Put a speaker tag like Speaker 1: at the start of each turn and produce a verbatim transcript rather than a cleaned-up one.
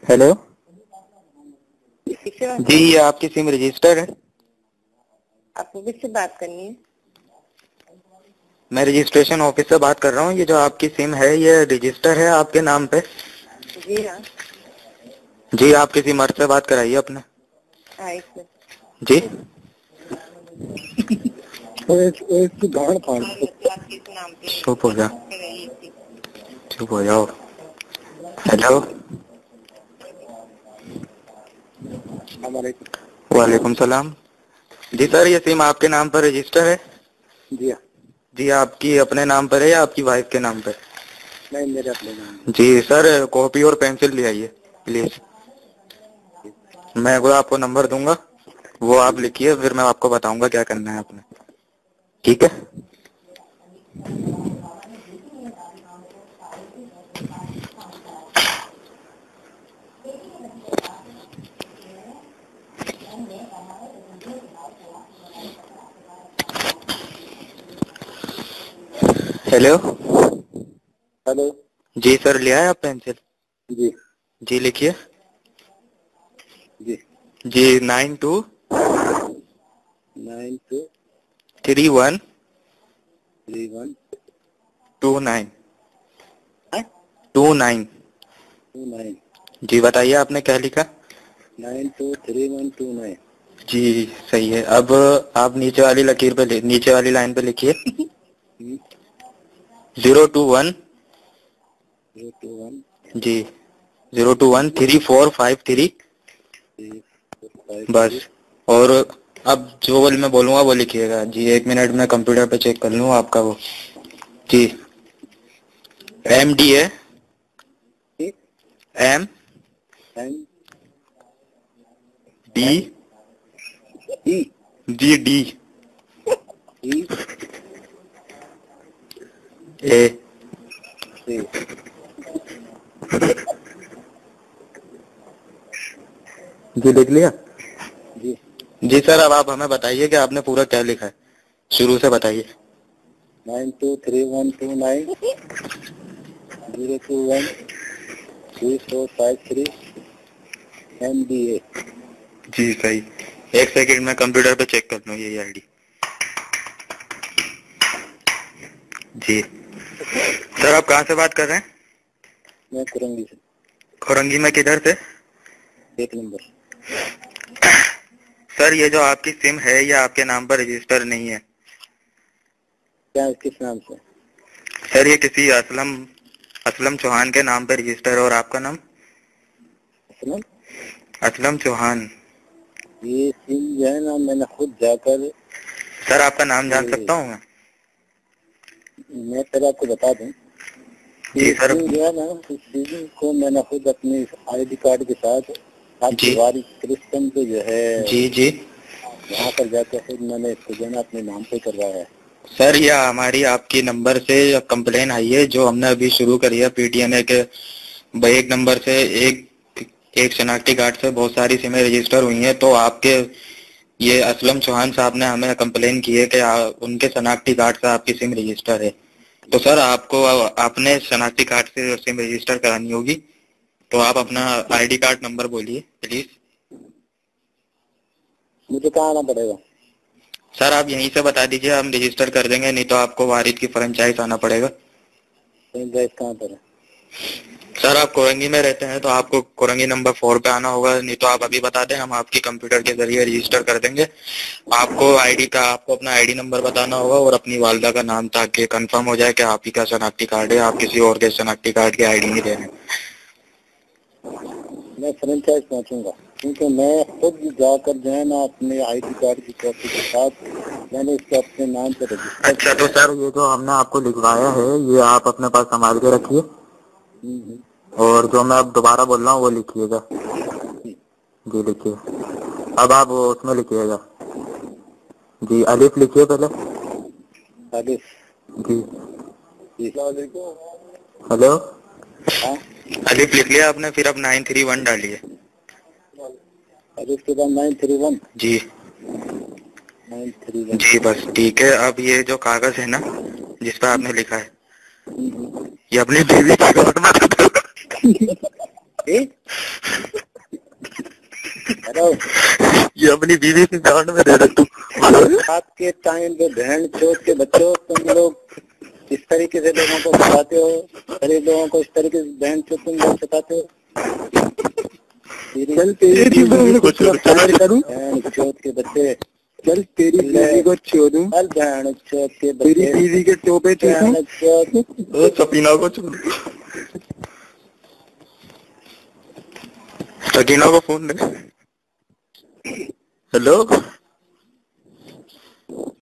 Speaker 1: Hello जी, ये आपकी SIM register है?
Speaker 2: आपको किससे बात करनी है?
Speaker 1: मैं रजिस्ट्रेशन ऑफिस से बात कर रहा हूँ। ये जो आपकी सिम है ये रजिस्टर है आपके नाम पे?
Speaker 2: जी हाँ।
Speaker 1: जी, आप किसी मर्द से बात कराइए अपने।
Speaker 2: हाँ,
Speaker 1: जी चुप हो जा, चुप हो जाओ। हेलो, वालेकुम सलाम। जी सर, ये सिम आपके नाम पर रजिस्टर है?
Speaker 3: जी हाँ।
Speaker 1: जी, आपकी अपने नाम पर है या आपकी वाइफ के नाम पर?
Speaker 3: नहीं, मेरे अपने नाम।
Speaker 1: जी सर, कॉपी और पेंसिल ले आइए प्लीज। मैं वो आपको नंबर दूंगा, वो आप लिखिए, फिर मैं आपको बताऊंगा क्या करना है आपने। ठीक है? Hello
Speaker 3: hello.
Speaker 1: जी सर, ले आए आप पेंसिल?
Speaker 3: जी
Speaker 1: जी लिखिए।
Speaker 3: जी
Speaker 1: जी nine two
Speaker 3: nine two
Speaker 1: three one
Speaker 3: three one
Speaker 1: two nine two nine.
Speaker 3: Two nine.
Speaker 1: जी बताइए आपने क्या लिखा?
Speaker 3: Nine two three one two nine.
Speaker 1: जी सही है। अब आप नीचे वाली लकीर पे, नीचे वाली लाइन पे लिखिए zero two one.
Speaker 3: Zero two one
Speaker 1: जी zero two one three four five three.
Speaker 3: Three four five three.
Speaker 1: बस। और अब जो बोल मैं बोलूंगा वो लिखिएगा। जी एक मिनट में कंप्यूटर पे चेक कर लूँ आपका वो। जी M D A M
Speaker 3: M
Speaker 1: D
Speaker 3: M E
Speaker 1: G D
Speaker 3: E
Speaker 1: A.
Speaker 3: A.
Speaker 1: जी लिख लिया?
Speaker 3: जी
Speaker 1: जी सर, अब आप हमें बताइए कि आपने पूरा क्या लिखा है, शुरू से बताइए।
Speaker 3: Nine two three one two nine zero two one three four five three M D A.
Speaker 1: जी सही। एक सेकंड में कंप्यूटर पे चेक कर लूँ ये आईडी। जी सर, आप कहाँ से बात कर रहे हैं?
Speaker 3: मैं कुरंगी से।
Speaker 1: खुरंगी में किधर से?
Speaker 3: एक नंबर।
Speaker 1: सर, ये जो आपकी सिम है ये आपके नाम पर रजिस्टर नहीं है।
Speaker 3: क्या किस नाम से?
Speaker 1: सर, ये किसी असलम असलम चौहान के नाम पर रजिस्टर है। और आपका नाम?
Speaker 3: असलम।
Speaker 1: असलम चौहान।
Speaker 3: ये सिम जो है ना, मैंने खुद जाकर।
Speaker 1: सर, आपका नाम जान सकता हूँ मैं?
Speaker 3: मैं पहले आपको बता दूं,
Speaker 1: जी
Speaker 3: ये
Speaker 1: सर।
Speaker 3: सिम जो है ना, इस सिम को मैंने खुद अपने आईडी कार्ड के साथ आपके
Speaker 1: जी
Speaker 3: वारिस क्रिस्टन पे जो है
Speaker 1: जी जी
Speaker 3: वहाँ पर जाकर खुद मैंने इसको जो है ना अपने नाम पे करवाया है।
Speaker 1: सर, यह हमारी आपकी नंबर से कंप्लेन आई है जो हमने अभी शुरू करी है पीटीएनए के एक नंबर से। एक एक शनाख्ती कार्ड से बहुत सारी सिमें रजिस्टर हुई हैं, तो आपके ये असलम चौहान साहब ने हमें कंप्लेन की है कि आ, उनके शनाख्ती कार्ड से आपकी सिम रजिस्टर है। तो सर, आपको अपने शनाख्ती कार्ड से सिम रजिस्टर करानी होगी। तो आप अपना आईडी कार्ड नंबर बोलिए प्लीज। मुझे
Speaker 3: कहाँ आना पड़ेगा?
Speaker 1: सर, आप यहीं से बता दीजिए, हम रजिस्टर कर देंगे, नहीं तो आपको वारिद की फ्रेंचाइज आना पड़ेगा।
Speaker 3: फ्रेंचाइज कहाँ पर है?
Speaker 1: सर, आप कोरंगी में रहते हैं तो आपको कोरंगी नंबर फोर पे आना होगा, नहीं तो आप अभी बता दें, हम आपकी कंप्यूटर के जरिए रजिस्टर कर देंगे। आपको आईडी का आपको अपना आईडी नंबर बताना होगा और अपनी वालदा का नाम, ताकि कंफर्म हो जाए कि आप ही का शनाख्ती कार्ड है, आप किसी और के शनाख्ती कार्ड की आईडी नहीं दे रहे।
Speaker 3: मैं फ्रेंचाइज पहुँचूंगा क्योंकि मैं खुद जाकर जो है ना अपने आईडी कार्ड की कॉपी के साथ मैंने इसको अपने नाम पर रजिस्टर।
Speaker 1: अच्छा, तो सर ये जो हमने आपको लिखवाया है ये आप अपने पास संभाल के रखिए, और जो मैं अब दोबारा बोल रहा हूँ वो लिखिएगा। जी लिखिए। अब आप उसमें लिखिएगा। जी अलिफ लिखिए पहले।
Speaker 3: अलिफ।
Speaker 1: जी।
Speaker 3: हेलो।
Speaker 1: हाँ, अलिफ लिख लिया आपने, फिर अब नाइन थ्री वन डालिए।
Speaker 3: अलिफ के बाद नाइन थ्री वन।
Speaker 1: जी
Speaker 3: नाइन थ्री वन।
Speaker 1: जी बस ठीक है। अब ये जो कागज है ना जिस पर आपने लिखा है, ये अपनी बीवी की कोर्ट में
Speaker 3: हेलो,
Speaker 1: ये अपनी बीवी की गांड में दे दे तू।
Speaker 3: आपके टाइम पे बहन चोट के बच्चों तुम लोग इस तरीके से लोगों को बताते हो, गरीब लोगों को इस तरीके से बहन चोट तुम लोग बताते हो। चल तेरी बहन को फायर करूं, बहन चोट के बच्चे, चल तेरी बीवी को छोड़ूं, चल बहन चोट के बच्चे, तेरी बीवी के टोपे चूसूं,
Speaker 1: सकीना को छोड़। सकीना को फोन दे। हेलो।